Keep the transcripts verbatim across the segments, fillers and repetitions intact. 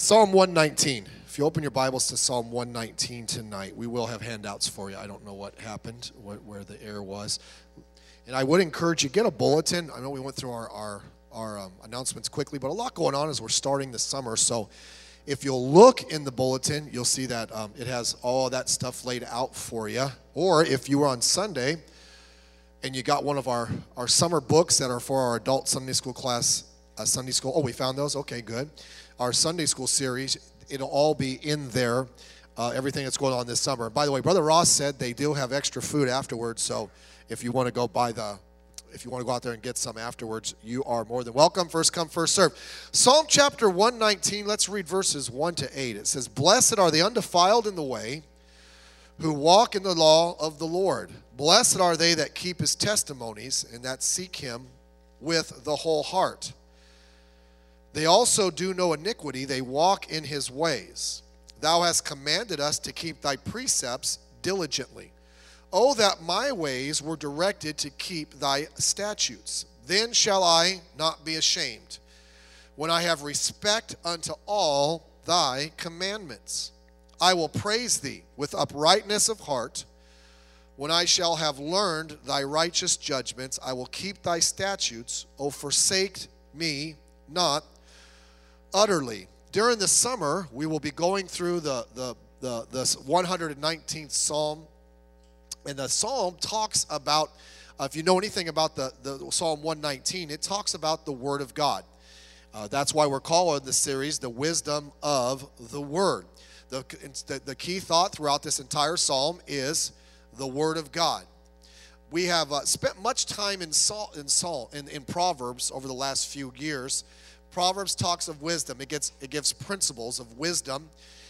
Psalm one nineteen. If you open your Bibles to Psalm one nineteen tonight, we will have handouts for you. I don't know what happened, what, where the error was. And I would encourage you, get a bulletin. I know we went through our, our, our um, announcements quickly, but a lot going on as we're starting the summer. So if you'll look in the bulletin, you'll see that um, it has all of that stuff laid out for you. Or if you were on Sunday and you got one of our, our summer books that are for our adult Sunday school class, uh, Sunday school. Oh, we found those? Okay, good. Our Sunday school series, it'll all be in there, uh, everything that's going on this summer. By the way, Brother Ross said they do have extra food afterwards, so if you want to go buy the, if you want to go out there and get some afterwards, you are more than welcome. First come, first serve. Psalm chapter one nineteen, let's read verses one to eight. It says, "Blessed are the undefiled in the way, who walk in the law of the Lord. Blessed are they that keep his testimonies, and that seek him with the whole heart. They also do no iniquity, they walk in his ways. Thou hast commanded us to keep thy precepts diligently. Oh, that my ways were directed to keep thy statutes. Then shall I not be ashamed, when I have respect unto all thy commandments. I will praise thee with uprightness of heart. When I shall have learned thy righteous judgments, I will keep thy statutes. O forsake me not utterly." During the summer, we will be going through the, the, the, the one hundred nineteenth Psalm. And the Psalm talks about, uh, if you know anything about the, the Psalm one nineteen, it talks about the Word of God. Uh, that's why we're calling this series The Wisdom of the Word. The, the, the key thought throughout this entire Psalm is the Word of God. We have uh, spent much time in, Psalm, in, Psalm, in, in Proverbs over the last few years. Proverbs talks of wisdom. It gets it gives principles of wisdom.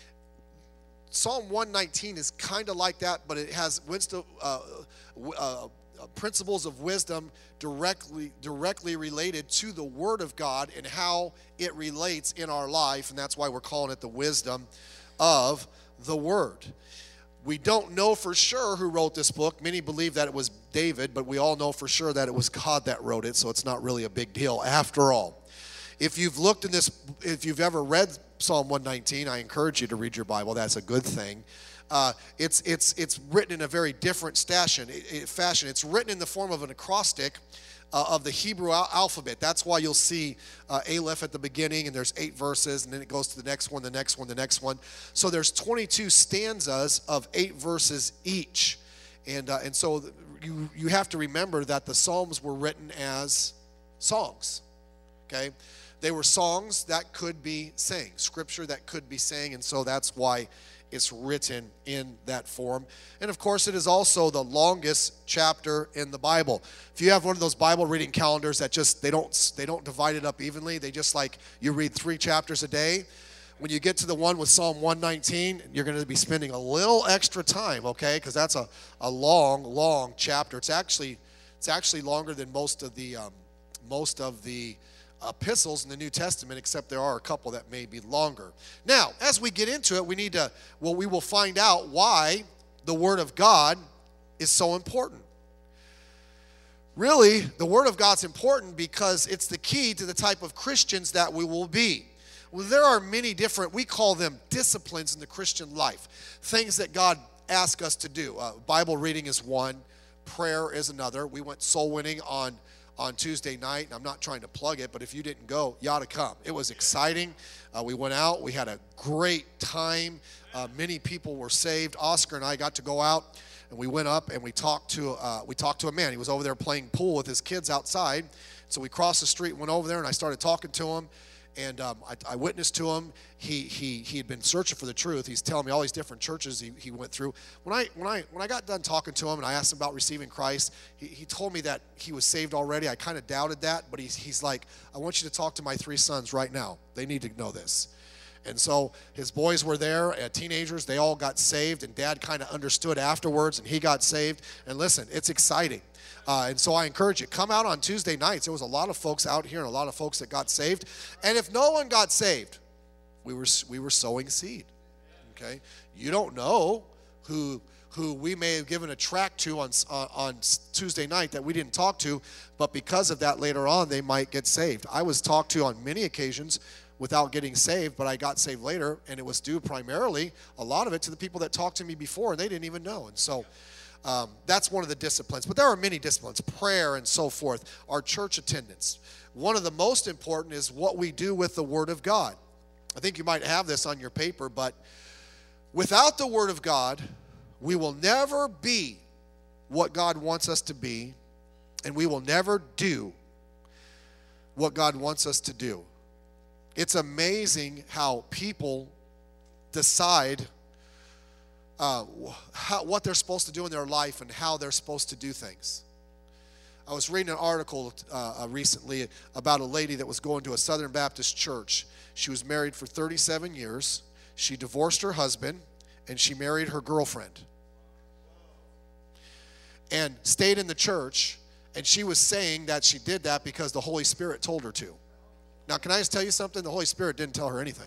Psalm one nineteen is kind of like that, but it has wisdom, uh, uh, principles of wisdom directly directly related to the Word of God and how it relates in our life, and that's why we're calling it the wisdom of the Word. We don't know for sure who wrote this book. Many believe that it was David, but we all know for sure that it was God that wrote it, so it's not really a big deal after all. If you've looked in this, if you've ever read Psalm one nineteen, I encourage you to read your Bible. That's a good thing. Uh, it's it's it's written in a very different fashion. Fashion. It's written in the form of an acrostic uh, of the Hebrew al- alphabet. That's why you'll see uh, Aleph at the beginning, and there's eight verses, and then it goes to the next one, the next one, the next one. So there's twenty-two stanzas of eight verses each, and uh, and so you you have to remember that the Psalms were written as songs. Okay. They were songs that could be sang, scripture that could be sang, and so that's why it's written in that form. And of course, it is also the longest chapter in the Bible. If you have one of those Bible reading calendars that just, they don't they don't divide it up evenly, they just like, you read three chapters a day, when you get to the one with Psalm one nineteen, you're going to be spending a little extra time, okay? Because that's a, a long, long chapter. It's actually it's actually longer than most of the um, most of the epistles in the New Testament, except there are a couple that may be longer. Now, as we get into it, we need to, well, we will find out why the Word of God is so important. Really, the Word of God's important because it's the key to the type of Christians that we will be. Well, there are many different, we call them disciplines in the Christian life, things that God asks us to do. Uh, Bible reading is one, prayer is another. We went soul winning on on Tuesday night, and I'm not trying to plug it, but if you didn't go, you ought to come. It was exciting. Uh, we went out. We had a great time. Uh, many people were saved. Oscar and I got to go out, and we went up, and we talked to uh, we talked to a man. He was over there playing pool with his kids outside. So we crossed the street, went over there, and I started talking to him. And um, I, I witnessed to him. He he he had been searching for the truth. He's telling me all these different churches he, he went through. When I when I when I got done talking to him and I asked him about receiving Christ, he, he told me that he was saved already. I kind of doubted that, but he's he's like, I want you to talk to my three sons right now. They need to know this. And so his boys were there, uh, teenagers. They all got saved, and Dad kind of understood afterwards, and he got saved. And listen, it's exciting. Uh, and so I encourage you, come out on Tuesday nights. There was a lot of folks out here and a lot of folks that got saved. And if no one got saved, we were we were sowing seed. Okay, you don't know who who we may have given a tract to on uh, on Tuesday night that we didn't talk to, but because of that later on they might get saved. I was talked to on many occasions without getting saved, but I got saved later, and it was due primarily, a lot of it, to the people that talked to me before, and they didn't even know. And so um, that's one of the disciplines. But there are many disciplines, prayer and so forth, our church attendance. One of the most important is what we do with the Word of God. I think you might have this on your paper, but without the Word of God, we will never be what God wants us to be, and we will never do what God wants us to do. It's amazing how people decide uh, how, what they're supposed to do in their life and how they're supposed to do things. I was reading an article uh, recently about a lady that was going to a Southern Baptist church. She was married for thirty-seven years. She divorced her husband, and she married her girlfriend. And stayed in the church, and she was saying that she did that because the Holy Spirit told her to. Now, can I just tell you something? The Holy Spirit didn't tell her anything.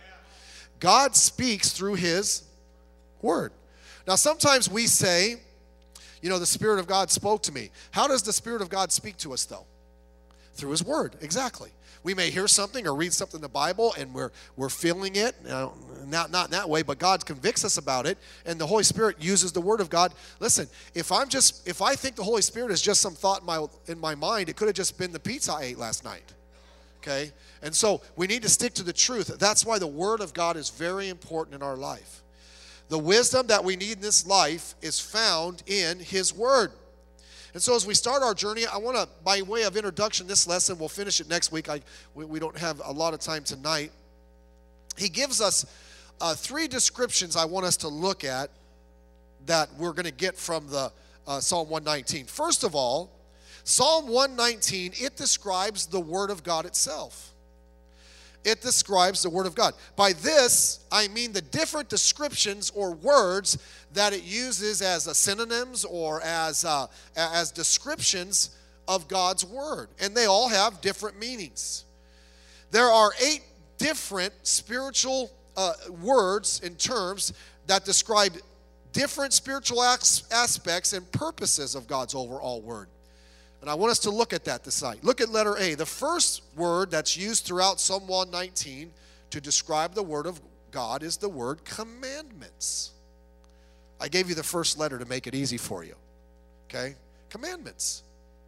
God speaks through His Word. Now, sometimes we say, you know, the Spirit of God spoke to me. How does the Spirit of God speak to us, though? Through His Word, exactly. We may hear something or read something in the Bible, and we're we're feeling it. You know, not, not in that way, but God convicts us about it, and the Holy Spirit uses the Word of God. Listen, if I'm just, if I think the Holy Spirit is just some thought in my, in my mind, it could have just been the pizza I ate last night. Okay? And so we need to stick to the truth. That's why the Word of God is very important in our life. The wisdom that we need in this life is found in His Word. And so as we start our journey, I want to, by way of introduction, this lesson, we'll finish it next week. I, we, we don't have a lot of time tonight. He gives us uh, three descriptions I want us to look at that we're going to get from the uh, Psalm one nineteen. First of all, Psalm one nineteen, it describes the Word of God itself. It describes the Word of God. By this, I mean the different descriptions or words that it uses as a synonyms or as, uh, as descriptions of God's Word. And they all have different meanings. There are eight different spiritual uh, words and terms that describe different spiritual as- aspects and purposes of God's overall Word. And I want us to look at that this night. Look at letter A. The first word that's used throughout Psalm one nineteen to describe the Word of God is the word commandments. I gave you the first letter to make it easy for you. Okay? Commandments.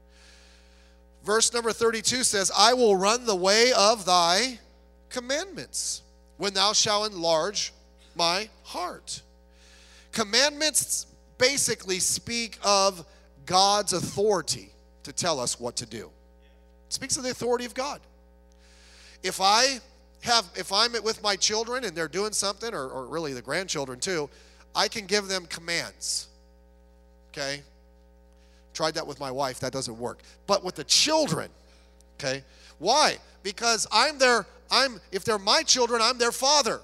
Verse number thirty-two says, I will run the way of thy commandments when thou shalt enlarge my heart. Commandments basically speak of God's authority to tell us what to do. It speaks of the authority of God. If I have, if I'm with my children and they're doing something, or, or really the grandchildren too, I can give them commands. Okay? Tried that with my wife, that doesn't work. But with the children, okay? Why? Because I'm their, I'm, if they're my children, I'm their father.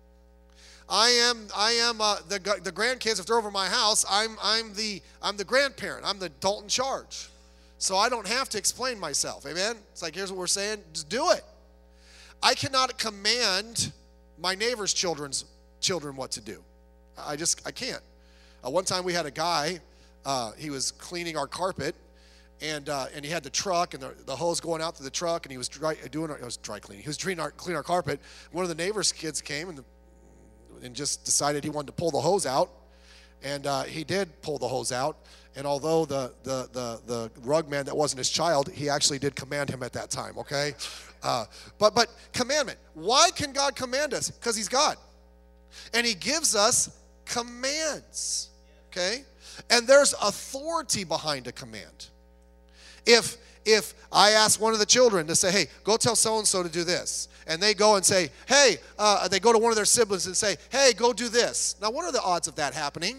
I am, I am uh, the the grandkids. If they're over my house, I'm, I'm the, I'm the grandparent. I'm the adult in charge. So I don't have to explain myself. Amen? It's like, here's what we're saying. Just do it. I cannot command my neighbor's children's children what to do. I just, I can't. Uh, one time we had a guy, uh, he was cleaning our carpet, and uh, and he had the truck, and the, the hose going out to the truck, and he was dry, doing our, it was dry cleaning. He was cleaning our, cleaning our carpet. One of the neighbor's kids came and, the, and just decided he wanted to pull the hose out, and uh, he did pull the hose out. And although the, the, the, the rug man that wasn't his child, he actually did command him at that time, okay? Uh, but, but commandment. Why can God command us? Because He's God. And He gives us commands, okay? And there's authority behind a command. If, if I ask one of the children to say, hey, go tell so-and-so to do this, and they go and say, hey, uh, they go to one of their siblings and say, hey, go do this. Now, what are the odds of that happening?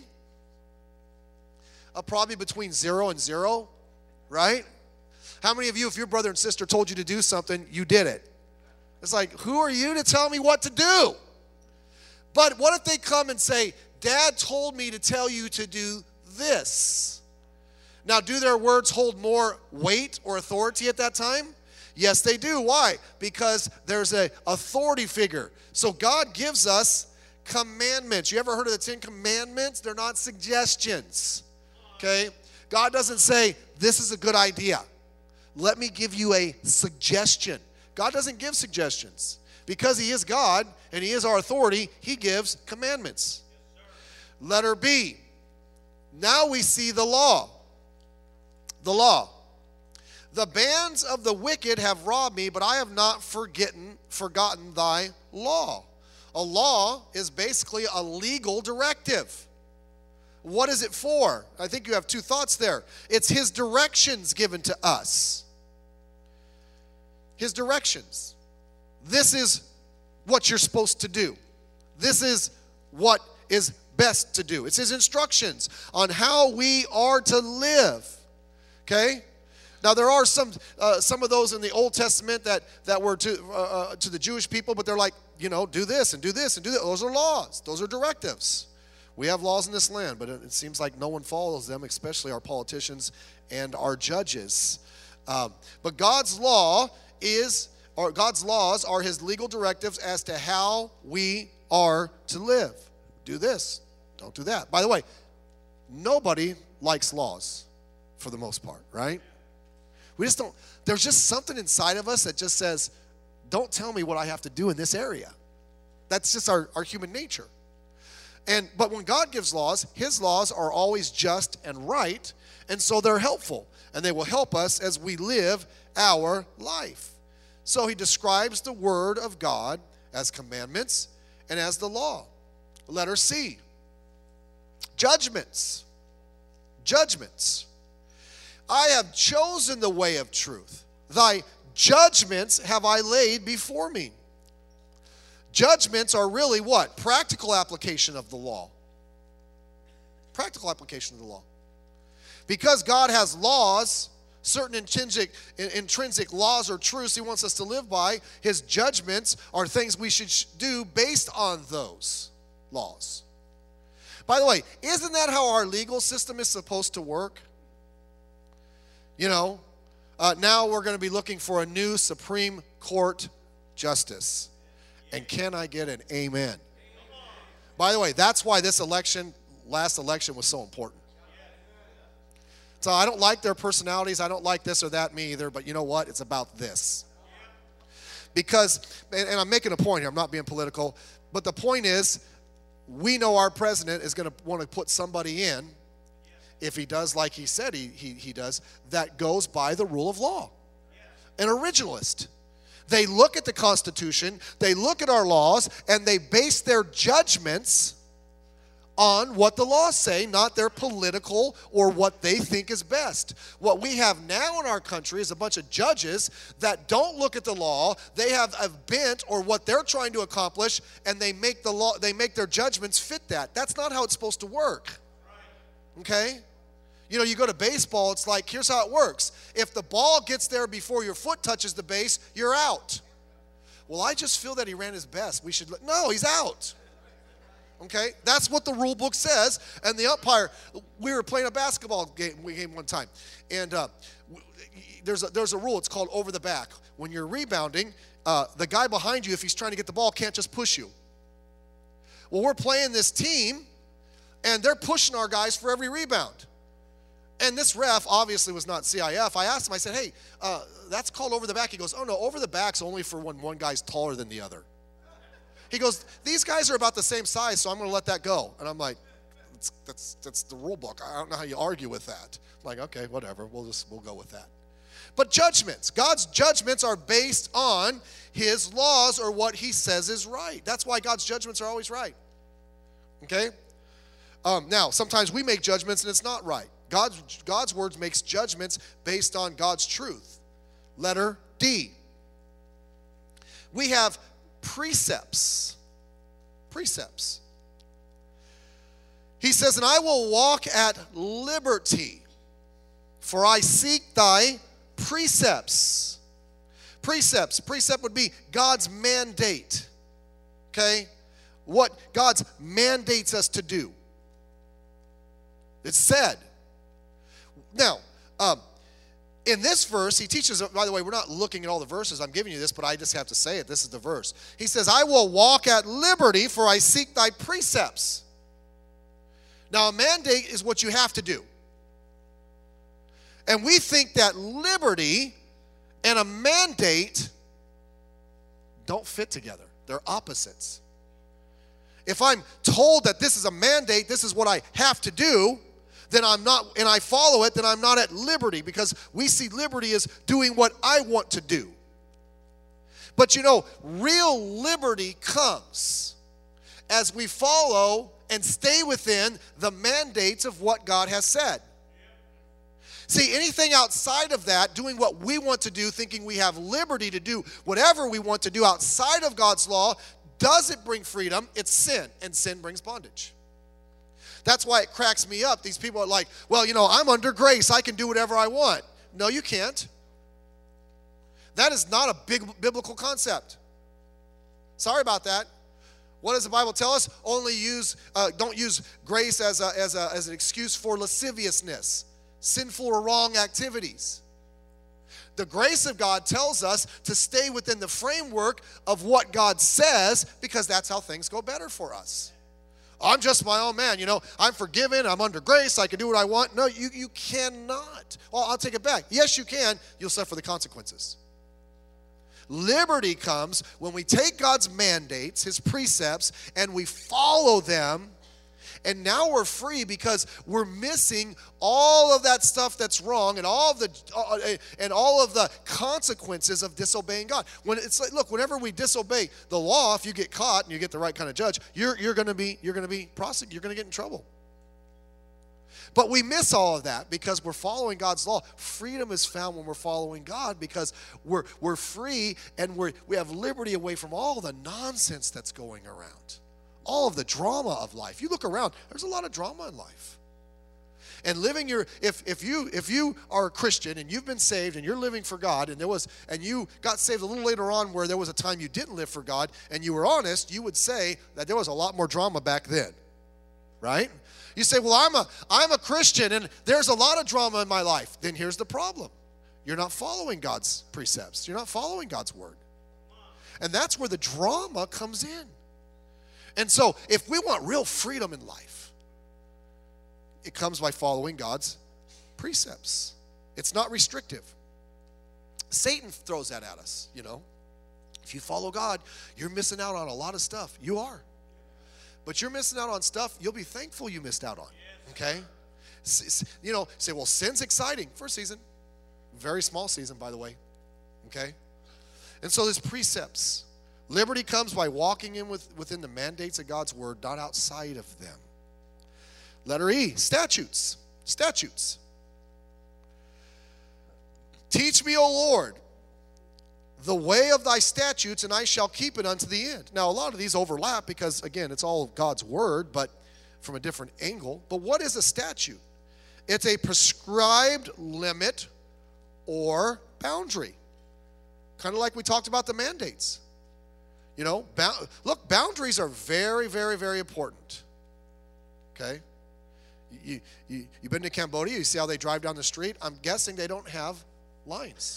Uh, probably between zero and zero, right? How many of you, if your brother and sister told you to do something, you did it? It's like, who are you to tell me what to do? But what if they come and say, Dad told me to tell you to do this? Now, do their words hold more weight or authority at that time? Yes, they do. Why? Because there's an authority figure. So God gives us commandments. You ever heard of the Ten Commandments? They're not suggestions. Okay? God doesn't say, this is a good idea. Let me give you a suggestion. God doesn't give suggestions. Because he is God and he is our authority, he gives commandments. Letter B. Now we see the law. The law. The bands of the wicked have robbed me, but I have not forgotten, forgotten thy law. A law is basically a legal directive. What is it for? I think you have two thoughts there. It's his directions given to us. His directions. This is what you're supposed to do. This is what is best to do. It's his instructions on how we are to live. Okay? Now there are some uh, some of those in the Old Testament that that were to uh, uh, to the Jewish people, but they're like, you know, do this and do this and do that. Those are laws. Those are directives. We have laws in this land, but it, it seems like no one follows them, especially our politicians and our judges. Um, but God's law is, or God's laws are his legal directives as to how we are to live. Do this. Don't do that. By the way, nobody likes laws for the most part, right? We just don't, there's just something inside of us that just says, don't tell me what I have to do in this area. That's just our, our human nature. And but when God gives laws, his laws are always just and right, and so they're helpful, and they will help us as we live our life. So he describes the word of God as commandments and as the law. Letter C. Judgments. Judgments. I have chosen the way of truth. Thy judgments have I laid before me. Judgments are really what? Practical application of the law. Practical application of the law. Because God has laws, certain intrinsic, intrinsic laws or truths he wants us to live by, his judgments are things we should do based on those laws. By the way, isn't that how our legal system is supposed to work? You know, uh, now we're going to be looking for a new Supreme Court justice. And can I get an amen? By the way, that's why this election, last election, was so important. So I don't like their personalities. I don't like this or that, me either. But you know what? It's about this. Because, and, and I'm making a point here. I'm not being political. But the point is, we know our president is going to want to put somebody in, if he does like he said he, he, he does, that goes by the rule of law. An originalist. They look at the Constitution, they look at our laws, and they base their judgments on what the laws say, not their political or what they think is best. What we have now in our country is a bunch of judges that don't look at the law. They have a bent or what they're trying to accomplish, and they make the law, they make their judgments fit that. That's not how it's supposed to work. Okay? You know, you go to baseball, it's like, here's how it works. If the ball gets there before your foot touches the base, you're out. Well, I just feel that he ran his best. We should, let, no, he's out. Okay? That's what the rule book says. And the umpire, we were playing a basketball game, game one time. And uh, there's, a, there's a rule, it's called over the back. When you're rebounding, uh, the guy behind you, if he's trying to get the ball, can't just push you. Well, we're playing this team, and they're pushing our guys for every rebound. And this ref obviously was not C I F. I asked him, I said, hey, uh, that's called over the back. He goes, oh, no, over the back's only for when one guy's taller than the other. He goes, these guys are about the same size, so I'm going to let that go. And I'm like, that's, that's, that's the rule book. I don't know how you argue with that. I'm like, okay, whatever. We'll just we'll go with that. But judgments. God's judgments are based on his laws or what he says is right. That's why God's judgments are always right. Okay? Um, now, sometimes we make judgments and it's not right. God's, God's word makes judgments based on God's truth. Letter D. We have precepts. Precepts. He says, and I will walk at liberty, for I seek thy precepts. Precepts. Precept would be God's mandate. Okay? What God's mandates us to do. It's said. Now, um, in this verse, he teaches, by the way, we're not looking at all the verses. I'm giving you this, but I just have to say it. This is the verse. He says, I will walk at liberty, for I seek thy precepts. Now, a mandate is what you have to do. And we think that liberty and a mandate don't fit together. They're opposites. If I'm told that this is a mandate, this is what I have to do, then I'm not, and I follow it, then I'm not at liberty, because we see liberty as doing what I want to do. But you know, real liberty comes as we follow and stay within the mandates of what God has said. See, anything outside of that, doing what we want to do, thinking we have liberty to do whatever we want to do outside of God's law, doesn't bring freedom. It's sin, and sin brings bondage. That's why it cracks me up. These people are like, well, you know, I'm under grace. I can do whatever I want. No, you can't. That is not a big biblical concept. Sorry about that. What does the Bible tell us? Only use, uh, don't use grace as, a, as, a, as an excuse for lasciviousness, sinful or wrong activities. The grace of God tells us to stay within the framework of what God says, because that's how things go better for us. I'm just my own man, you know, I'm forgiven, I'm under grace, I can do what I want. No, you, you cannot. Well, I'll take it back. Yes, you can. You'll suffer the consequences. Liberty comes when we take God's mandates, his precepts, and we follow them. And now we're free because we're missing all of that stuff that's wrong and all of the uh, and all of the consequences of disobeying God. When it's like, look, whenever we disobey the law, if you get caught and you get the right kind of judge, you're you're going to be you're going to be prosecuted. You're going to get in trouble. But we miss all of that because we're following God's law. Freedom is found when we're following God, because we're we're free and we we have liberty away from all the nonsense that's going around. All of the drama of life. You look around, there's a lot of drama in life. And living your, if if you if you are a Christian and you've been saved and you're living for God, and there was and you got saved a little later on where there was a time you didn't live for God, and you were honest, you would say that there was a lot more drama back then. Right? You say, well, I'm a I'm a Christian and there's a lot of drama in my life. Then here's the problem. You're not following God's precepts. You're not following God's word. And that's where the drama comes in. And so, if we want real freedom in life, it comes by following God's precepts. It's not restrictive. Satan throws that at us, you know. If you follow God, you're missing out on a lot of stuff. You are. But you're missing out on stuff you'll be thankful you missed out on, okay? You know, say, well, sin's exciting. For a season. Very small season, by the way, okay? And so there's precepts. Liberty comes by walking in with, within the mandates of God's word, not outside of them. Letter E, statutes. Statutes. Teach me, O Lord, the way of thy statutes, and I shall keep it unto the end. Now, a lot of these overlap because, again, it's all God's word, but from a different angle. But what is a statute? It's a prescribed limit or boundary. Kind of like we talked about the mandates. You know, bound, look, boundaries are very, very, very important. Okay? You, you, you've been to Cambodia, you see how they drive down the street? I'm guessing they don't have lines.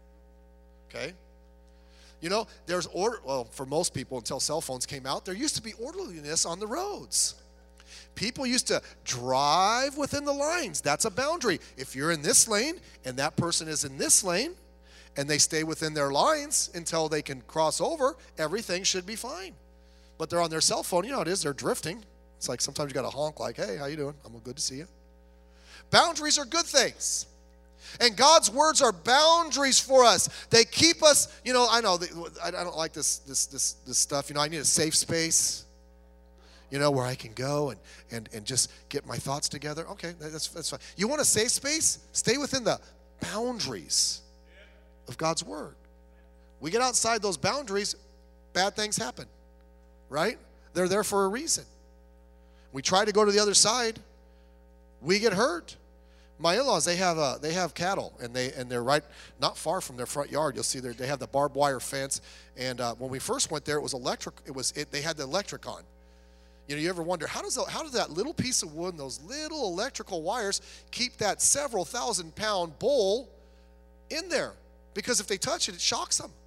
Okay? You know, there's order, well, for most people until cell phones came out, there used to be orderliness on the roads. People used to drive within the lines. That's a boundary. If you're in this lane and that person is in this lane, and they stay within their lines until they can cross over, everything should be fine. But they're on their cell phone. You know how it is. They're drifting. It's like sometimes you got to honk like, hey, how you doing? I'm good to see you. Boundaries are good things. And God's words are boundaries for us. They keep us, you know, I know, I don't like this, this, this, this stuff. You know, I need a safe space, you know, where I can go and, and, and just get my thoughts together. Okay, that's, that's fine. You want a safe space? Stay within the boundaries of God's word. We get outside those boundaries, bad things happen, right? They're there for a reason. We try to go to the other side, we get hurt. My in-laws, they have uh, they have cattle, and they and they're right not far from their front yard. You'll see there they have the barbed wire fence, and uh, when we first went there, it was electric. It was it, they had the electric on. You know, you ever wonder how does the, how does that little piece of wood and those little electrical wires keep that several thousand pound bull in there? Because if they touch it, it shocks them.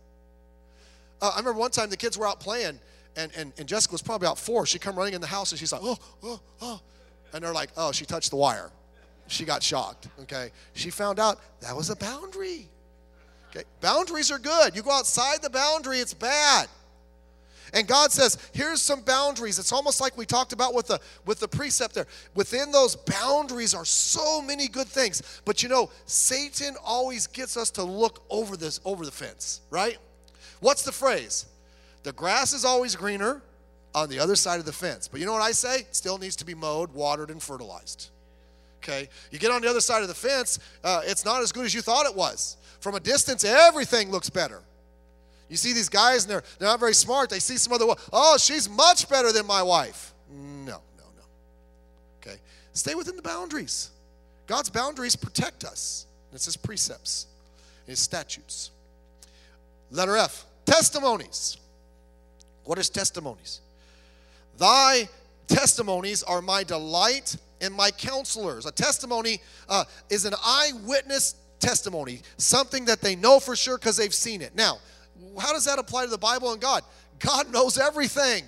Uh, I remember one time the kids were out playing, and, and, and Jessica was probably about four. She come running in the house, and she's like, oh, oh, oh. And they're like, oh, she touched the wire. She got shocked, okay? She found out that was a boundary. Okay? Boundaries are good. You go outside the boundary, it's bad. And God says, here's some boundaries. It's almost like we talked about with the with the precept there. Within those boundaries are so many good things. But you know, Satan always gets us to look over this over the fence, right? What's the phrase? The grass is always greener on the other side of the fence. But you know what I say? It still needs to be mowed, watered, and fertilized. Okay? You get on the other side of the fence, uh, it's not as good as you thought it was. From a distance, everything looks better. You see these guys, and they're, they're not very smart. They see some other, oh, she's much better than my wife. No, no, no. Okay? Stay within the boundaries. God's boundaries protect us. It's his precepts, his statutes. Letter F, testimonies. What is testimonies? Thy testimonies are my delight and my counselors. A testimony uh, is an eyewitness testimony, something that they know for sure because they've seen it. Now, how does that apply to the Bible and God? God knows everything.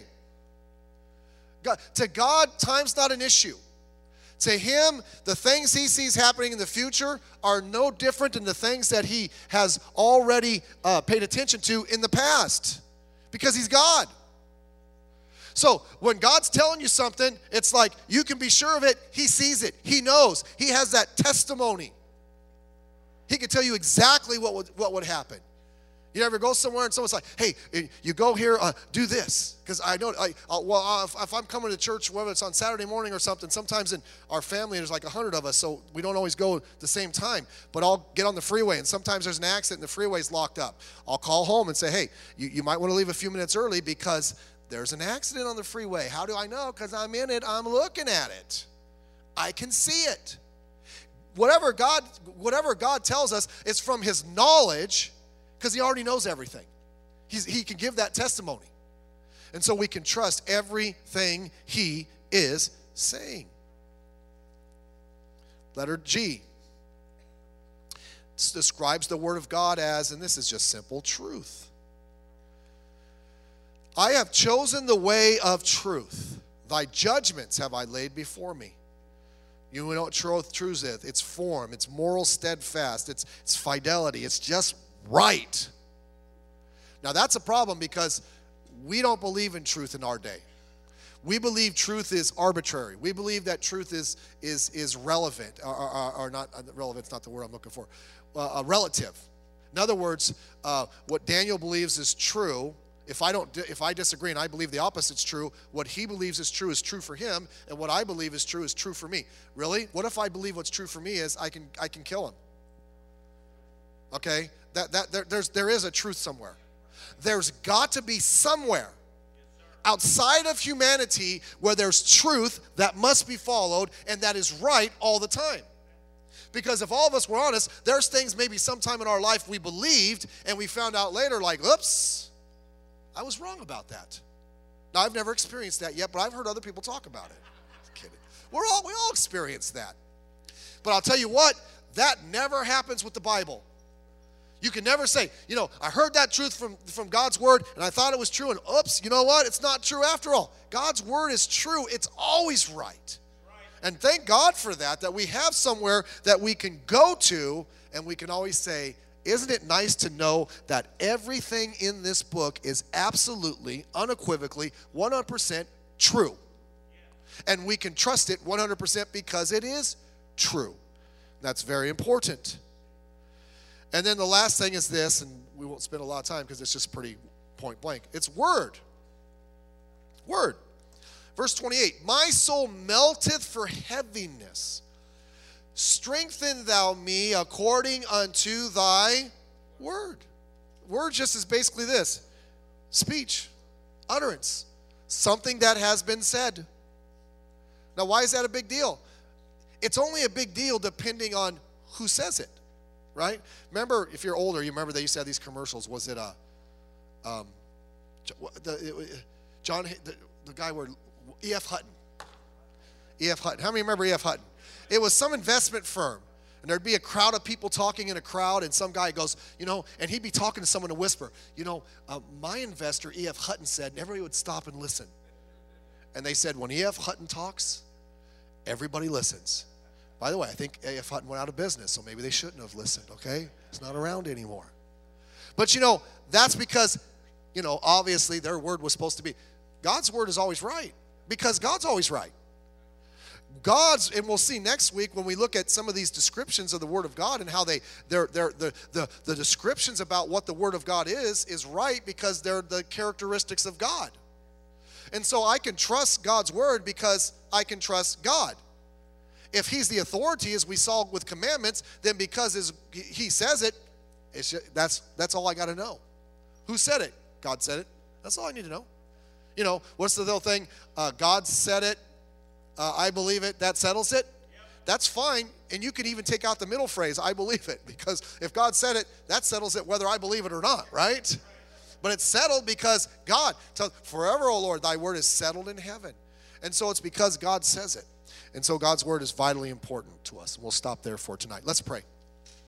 God, to God, time's not an issue. To him, the things he sees happening in the future are no different than the things that he has already uh, paid attention to in the past, because he's God. So when God's telling you something, it's like you can be sure of it. He sees it. He knows. He has that testimony. He can tell you exactly what would, what would happen. You ever go somewhere and someone's like, hey, you go here, uh, do this. Because I know, I, uh, well, uh, if, if I'm coming to church, whether it's on Saturday morning or something, sometimes in our family there's like a hundred of us, so we don't always go at the same time. But I'll get on the freeway, and sometimes there's an accident and the freeway's locked up. I'll call home and say, hey, you, you might want to leave a few minutes early because there's an accident on the freeway. How do I know? Because I'm in it. I'm looking at it. I can see it. Whatever God, whatever God tells us is from his knowledge, because he already knows everything. He's, he can give that testimony. And so we can trust everything he is saying. Letter G. This describes the word of God as, and this is just simple, truth. I have chosen the way of truth. Thy judgments have I laid before me. You know what truth, truth is? It's form. It's moral steadfast. It's, it's fidelity. It's just right. Now that's a problem because we don't believe in truth in our day. We believe truth is arbitrary. We believe that truth is is is relevant, or, or, or not relevant's not the word I'm looking for. Uh, relative. In other words, uh, what Daniel believes is true. If I don't, if I disagree and I believe the opposite's true, what he believes is true is true for him, and what I believe is true is true for me. Really? What if I believe what's true for me is I can I can kill him? Okay, that that there, there's there is a truth somewhere. There's got to be somewhere outside of humanity where there's truth that must be followed and that is right all the time. Because if all of us were honest, there's things maybe sometime in our life we believed and we found out later like, oops, I was wrong about that. Now, I've never experienced that yet, but I've heard other people talk about it. I'm kidding. We're all, we all experience that. But I'll tell you what, that never happens with the Bible. You can never say, you know, I heard that truth from, from God's word, and I thought it was true, and oops, you know what? It's not true after all. God's word is true. It's always right. right. And thank God for that, that we have somewhere that we can go to, and we can always say, isn't it nice to know that everything in this book is absolutely, unequivocally, one hundred percent true? And we can trust it one hundred percent because it is true. That's very important. And then the last thing is this, and we won't spend a lot of time because it's just pretty point blank. It's word. Word. Verse twenty-eight, my soul melteth for heaviness. Strengthen thou me according unto thy word. Word just is basically this. Speech. Utterance. Something that has been said. Now, why is that a big deal? It's only a big deal depending on who says it. Right? Remember, if you're older, you remember they used to have these commercials. Was it a, um, the, John, the, the guy where, E F Hutton. E F Hutton. How many remember E F Hutton? It was some investment firm. And there'd be a crowd of people talking in a crowd, and some guy goes, you know, and he'd be talking to someone and whisper, you know, uh, my investor, E F Hutton, said, and everybody would stop and listen. And they said, when E F Hutton talks, everybody listens. By the way, I think E F Hutton went out of business, so maybe they shouldn't have listened, okay? It's not around anymore. But you know, that's because, you know, obviously their word was supposed to be. God's word is always right because God's always right. God's, and we'll see next week when we look at some of these descriptions of the Word of God and how they, they're, they're, the, the, the descriptions about what the Word of God is, is right because they're the characteristics of God. And so I can trust God's Word because I can trust God. If He's the authority, as we saw with commandments, then because his, He says it, it's just, that's, that's all I got to know. Who said it? God said it. That's all I need to know. You know, what's the little thing? Uh, God said it. Uh, I believe it, that settles it. Yep. That's fine, and you can even take out the middle phrase, I believe it, because if God said it, that settles it whether I believe it or not, right? right. But it's settled because God, tells, forever, O Lord, thy word is settled in heaven. And so it's because God says it. And so God's word is vitally important to us. We'll stop there for tonight. Let's pray.